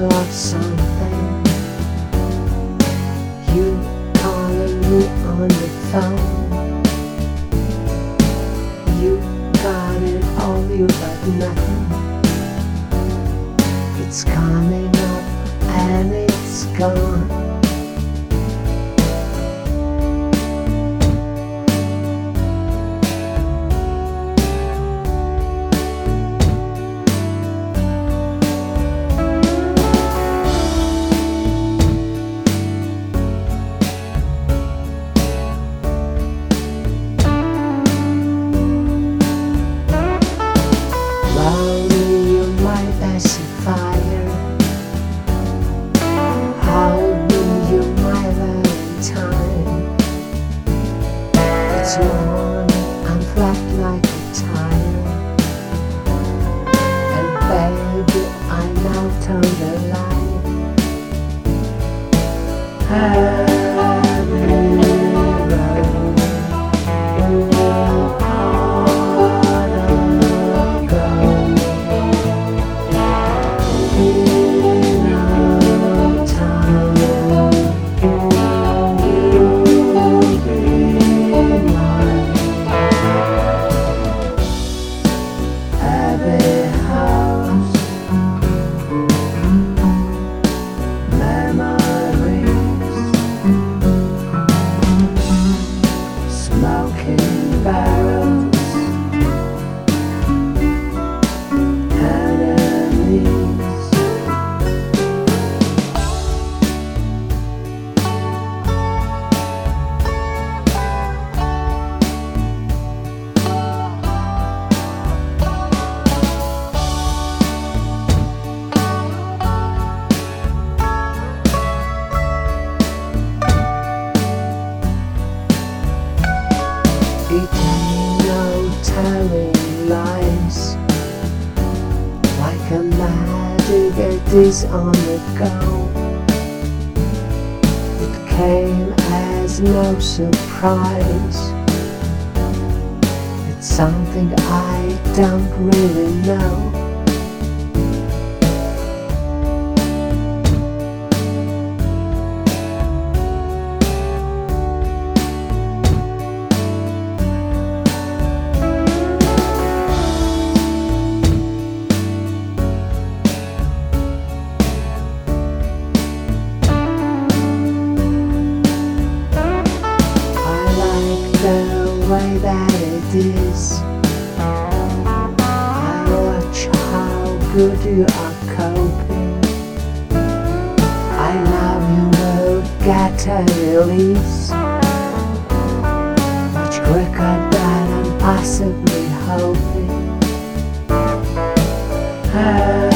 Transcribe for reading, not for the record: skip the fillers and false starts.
smell of something. You calling me on the phone. You got it all, you got nothing. It's coming up and it's gone. It's worn and flat like a tire. And baby, I now turn the light. Heavy road, harder go. In no time. It ain't no telling lies. Like a magic, it is on the go. It came as no surprise. It's something I don't really know. The way that it is, I watch how good you are coping. I love you will get a release much quicker than I'm possibly hoping.